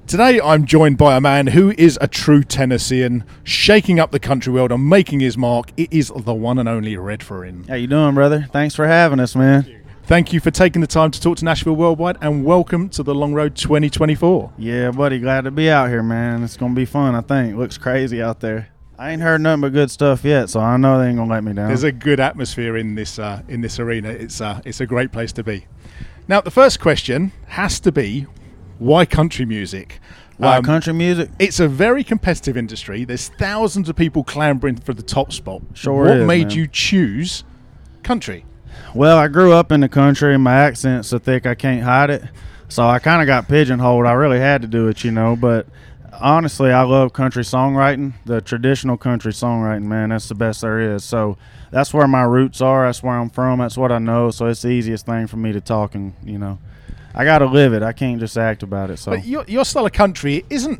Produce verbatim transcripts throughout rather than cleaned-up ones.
Today I'm joined by a man who is a true Tennessean, shaking up the country world and making his mark. It is the one and only Redferin. How you doing, brother? Thanks for having us, man. Thank you for taking the time to talk to Nashville Worldwide, and welcome to the Long Road twenty twenty-four. Yeah, buddy, glad to be out here, man. It's going to be fun, I think. Looks crazy out there. I ain't heard nothing but good stuff yet, so I know they ain't going to let me down. There's a good atmosphere in this uh, in this arena. It's uh, it's a great place to be. Now, the first question has to be, why country music? Why Um, country music? It's a very competitive industry. There's thousands of people clambering for the top spot. Sure What is, made man. you choose country? Well, I grew up in the country, and my accent's so thick I can't hide it. So I kind of got pigeonholed. I really had to do it, you know. But honestly, I love country songwriting, the traditional country songwriting, man. That's the best there is. So that's where my roots are. That's where I'm from. That's what I know. So it's the easiest thing for me to talk, and, you know, I got to live it. I can't just act about it. So But your, your style of country isn't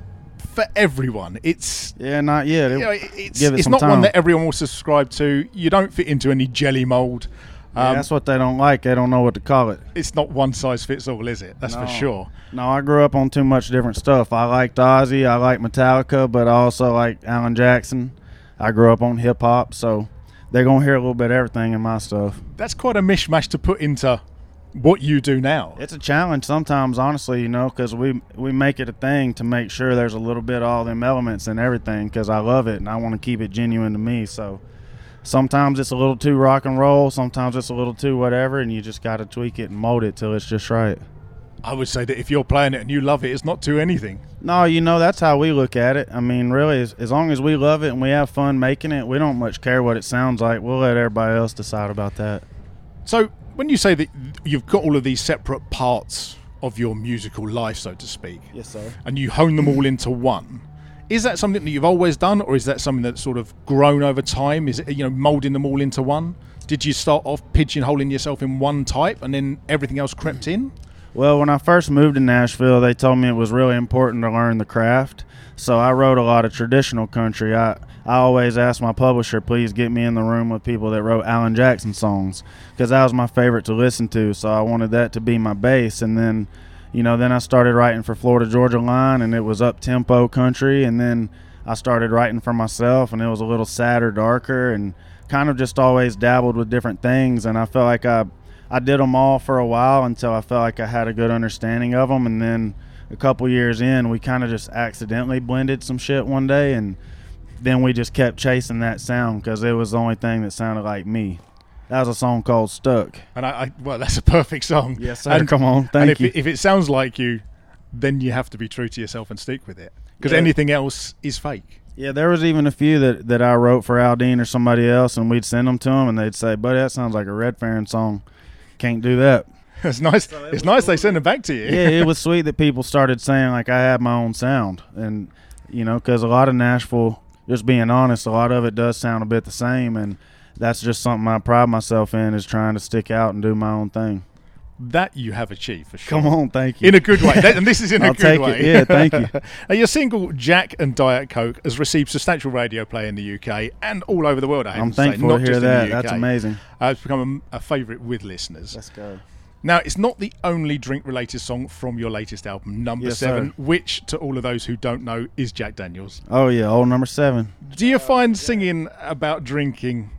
for everyone. It's yeah, not yet. you know, it's, Give it it's some not one time. that everyone will subscribe to. You don't fit into any jelly mold. Yeah, Um, that's what they don't like. They don't know what to call it. it's not one size fits all, is it? That's No. for sure. No, I grew up on too much different stuff. I liked Ozzy, I like Metallica, but I also like Alan Jackson. I grew up on hip hop, so they're gonna hear a little bit of everything in my stuff. That's quite a mishmash to put into what you do now. It's a challenge sometimes, honestly, you know, because we we make it a thing to make sure there's a little bit of all them elements and everything, because I love it and I want to keep it genuine to me. So sometimes it's a little too rock and roll, sometimes it's a little too whatever, and you just got to tweak it and mold it till it's just right. I would say that if you're playing it and you love it, it's not too anything. No, you know, that's how we look at it. I mean, really, as, as long as we love it and we have fun making it, we don't much care what it sounds like. We'll let everybody else decide about that. So when you say that you've got all of these separate parts of your musical life, so to speak, Yes, sir. and you hone them all into one, is that something that you've always done, or is that something that's sort of grown over time? Is it, you know, molding them all into one? Did you start off pigeonholing yourself in one type and then everything else crept in? Well, when I first moved to Nashville, they told me it was really important to learn the craft. So I wrote a lot of traditional country. I, I always asked my publisher, please get me in the room with people that wrote Alan Jackson songs, because that was my favorite to listen to. So I wanted that to be my base. And then, you know, then I started writing for Florida Georgia Line, and it was up-tempo country. And then I started writing for myself, and it was a little sadder, darker, and kind of just always dabbled with different things. And I felt like I I did them all for a while until I felt like I had a good understanding of them. And then a couple years in, we kind of just accidentally blended some shit one day, and then we just kept chasing that sound because it was the only thing that sounded like me. That was a song called Stuck. And I, I well, that's a perfect song. Yes, sir. And, Come on. and Thank if you. It, if it sounds like you, then you have to be true to yourself and stick with it, because Yeah. anything else is fake. Yeah, there was even a few that, that I wrote for Aldine or somebody else, and we'd send them to them, and they'd say, buddy, that sounds like a Redferin song. Can't do that. It's nice. It's nice they send it back to you. Yeah, it was sweet that people started saying, like, I have my own sound. And, you know, because a lot of Nashville, just being honest, a lot of it does sound a bit the same, and that's just something I pride myself in, is trying to stick out and do my own thing. That you have achieved for sure. Come on, thank you. In a good way. That- and this is in a I'll good take way. it. Yeah, thank you. Now, your single Jack and Diet Coke has received substantial radio play in the U K and all over the world, I have I'm to say, thankful not to hear just in that. the U K. That's amazing. Uh, it's become a, a favourite with listeners. Let's go. Now, it's not the only drink-related song from your latest album, Number Yes, Seven, sir. which, to all of those who don't know, is Jack Daniels. Oh, yeah, old number seven. Do you find singing about drinking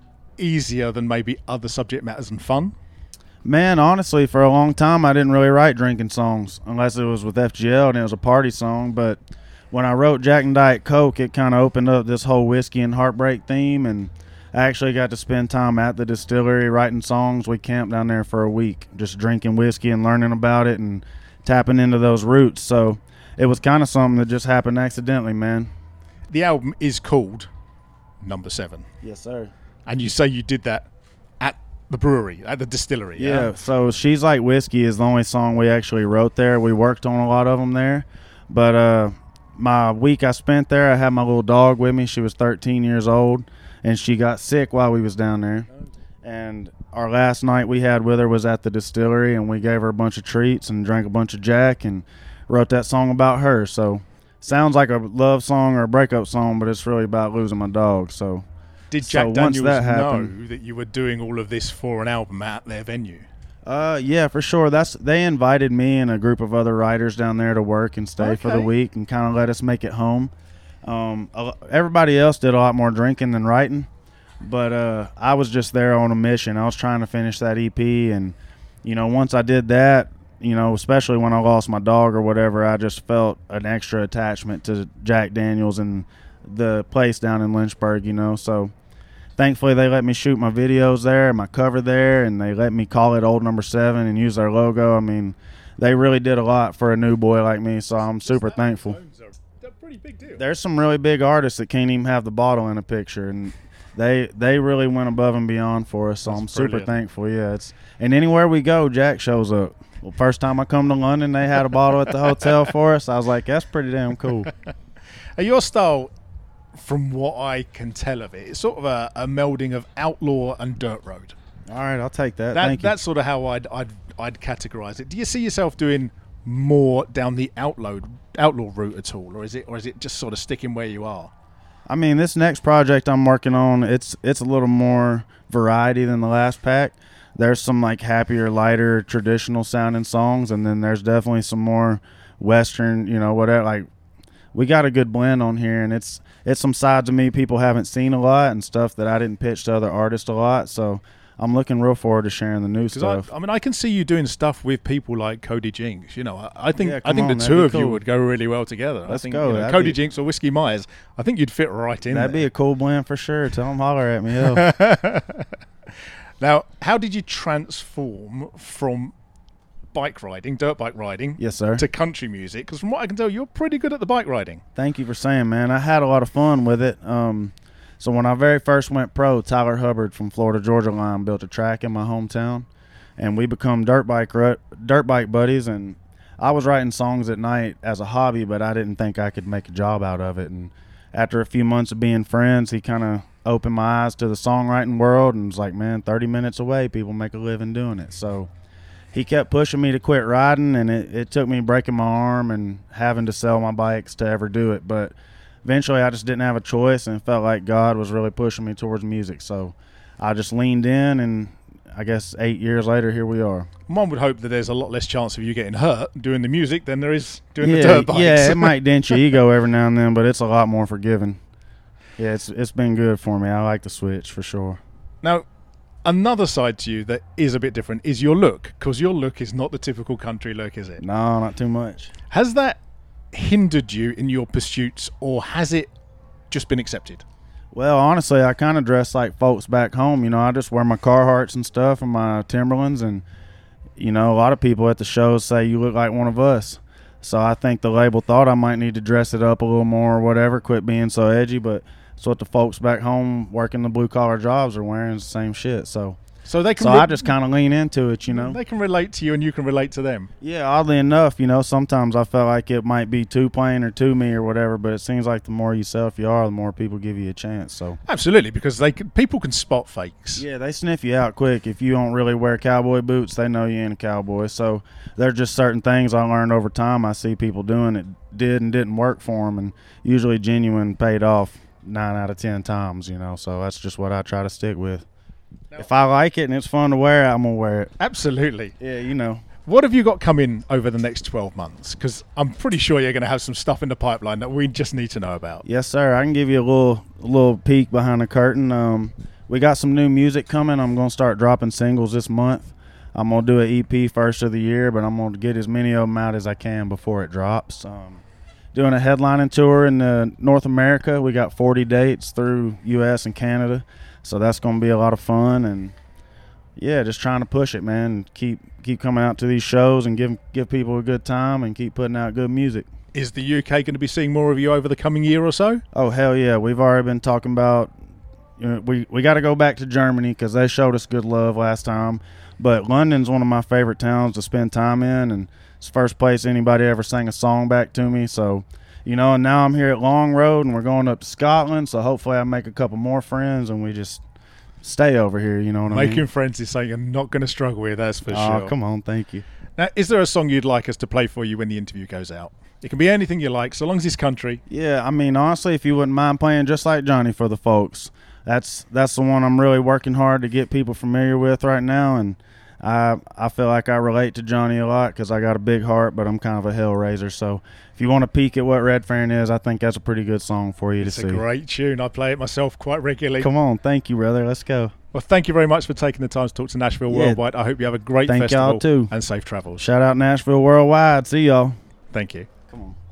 easier than maybe other subject matters and fun? Man, honestly, for a long time, I didn't really write drinking songs unless it was with F G L and it was a party song. But when I wrote Jack and Diet Coke, it kind of opened up this whole whiskey and heartbreak theme, and I actually got to spend time at the distillery writing songs. We camped down there for a week, just drinking whiskey and learning about it and tapping into those roots. So it was kind of something that just happened accidentally, man. The album is called Number Seven, Yes, sir. and you say you did that at the brewery, at the distillery. Yeah, so She's Like Whiskey is the only song we actually wrote there. We worked on a lot of them there. But uh, my week I spent there, I had my little dog with me. She was thirteen years old, and she got sick while we was down there. And our last night we had with her was at the distillery, and we gave her a bunch of treats and drank a bunch of Jack and wrote that song about her. So sounds like a love song or a breakup song, but it's really about losing my dog. So Did So Jack once Daniels that know happened- that you were doing all of this for an album at their venue? Uh, yeah, for sure. That's they invited me and a group of other writers down there to work and stay okay. for the week and kind of let us make it home. Um, everybody else did a lot more drinking than writing, but uh, I was just there on a mission. I was trying to finish that E P, and you know, once I did that, you know, especially when I lost my dog or whatever, I just felt an extra attachment to Jack Daniels and the place down in Lynchburg. You know, so. Thankfully, they let me shoot my videos there, my cover there, and they let me call it Old Number Seven and use their logo. I mean, they really did a lot for a new boy like me, so I'm super thankful. They're pretty big deal. There's some really big artists that can't even have the bottle in a picture, and they they really went above and beyond for us, so That's I'm super brilliant. thankful. Yeah, it's and anywhere we go, Jack shows up. Well, first time I come to London, they had a bottle at the hotel for us. I was like, that's pretty damn cool. Your style, from what I can tell of it, it's sort of a, a melding of outlaw and dirt road. All right, I'll take that. that Thank that's you. sort of how I'd, I'd I'd categorize it. Do you see yourself doing more down the outlaw outlaw route at all, or is it or is it just sort of sticking where you are? I mean, this next project I'm working on, it's it's a little more variety than the last pack. There's some like happier, lighter, traditional sounding songs, and then there's definitely some more Western, you know, whatever. Like we got a good blend on here, and it's it's some sides of me people haven't seen a lot and stuff that I didn't pitch to other artists a lot. So I'm looking real forward to sharing the new stuff. I, I mean, I can see you doing stuff with people like Cody Jinks. You know, I, I think yeah, I think on, the two of cool. you would go really well together. Let's I think, go. You know, Cody be... Jinks or Whiskey Myers. I think you'd fit right in. That'd there. be a cool blend for sure. Tell them holler at me. Yo. Now, how did you transform from bike riding, dirt bike riding, yes, sir, to country music? Because from what I can tell, you're pretty good at the bike riding. Thank you for saying, man. I had a lot of fun with it. Um, so when I very first went pro, Tyler Hubbard from Florida Georgia Line built a track in my hometown, and we become dirt bike dirt bike buddies. And I was writing songs at night as a hobby, but I didn't think I could make a job out of it. And after a few months of being friends, he kind of opened my eyes to the songwriting world and was like, man, thirty minutes away, people make a living doing it. So he kept pushing me to quit riding, and it, it took me breaking my arm and having to sell my bikes to ever do it. But eventually I just didn't have a choice, and it felt like God was really pushing me towards music. So I just leaned in, and I guess eight years later, here we are. One would hope that there's a lot less chance of you getting hurt doing the music than there is doing yeah, the dirt bikes. Yeah, it might dent your ego every now and then, but it's a lot more forgiving. Yeah, it's it's been good for me. I like the switch for sure. Now, another side to you that is a bit different is your look, because your look is not the typical country look, is it? No, not too much. Has that hindered you in your pursuits, or has it just been accepted? Well, honestly, I kind of dress like folks back home. You know, I just wear my Carhartts and stuff and my Timberlands, and, you know, a lot of people at the shows say you look like one of us. So I think the label thought I might need to dress it up a little more or whatever, quit being so edgy, but it's what the folks back home working the blue-collar jobs are wearing, is the same shit. So so they can so re- I just kind of lean into it, you know. They can relate to you and you can relate to them. Yeah, oddly enough, you know, sometimes I felt like it might be too plain or too me or whatever, but it seems like the more yourself you are, the more people give you a chance. So absolutely, because they can, people can spot fakes. Yeah, they sniff you out quick. If you don't really wear cowboy boots, they know you ain't a cowboy. So there's just certain things I learned over time I see people doing that did and didn't work for them, and usually genuine paid off nine out of ten times, you know. So that's just what I try to stick with. Now, if I like it and it's fun to wear, I'm going to wear it. Absolutely. Yeah, you know. What have you got coming over the next twelve months? Because I'm pretty sure you're going to have some stuff in the pipeline that we just need to know about. Yes, sir. I can give you a little a little peek behind the curtain. Um, we got some new music coming. I'm going to start dropping singles this month. I'm going to do an E P first of the year, but I'm going to get as many of them out as I can before it drops. Um, doing a headlining tour in uh, North America. We got forty dates through U S and Canada. So that's going to be a lot of fun, and yeah, just trying to push it, man. Keep keep coming out to these shows and give give people a good time and keep putting out good music. Is the U K going to be seeing more of you over the coming year or so? Oh, hell yeah. We've already been talking about, you know, we, we got to go back to Germany because they showed us good love last time. But London's one of my favorite towns to spend time in, and it's the first place anybody ever sang a song back to me. So, you know, and now I'm here at Long Road, and we're going up to Scotland, so hopefully I make a couple more friends, and we just stay over here, you know what I mean? Making friends is something you're not going to struggle with, that's for oh, sure. Oh, come on, thank you. Now, is there a song you'd like us to play for you when the interview goes out? It can be anything you like, so long as it's country. Yeah, I mean, honestly, if you wouldn't mind playing Just Like Johnny for the folks, that's that's the one I'm really working hard to get people familiar with right now, and I I feel like I relate to Johnny a lot because I got a big heart, but I'm kind of a hellraiser. So if you want to peek at what Redfern is, I think that's a pretty good song for you it's to see. It's a great tune. I play it myself quite regularly. Come on. Thank you, brother. Let's go. Well, thank you very much for taking the time to talk to Nashville Yeah. Worldwide. I hope you have a great Thank festival y'all too. and safe travels. Shout out Nashville Worldwide. See y'all. Thank you. Come on.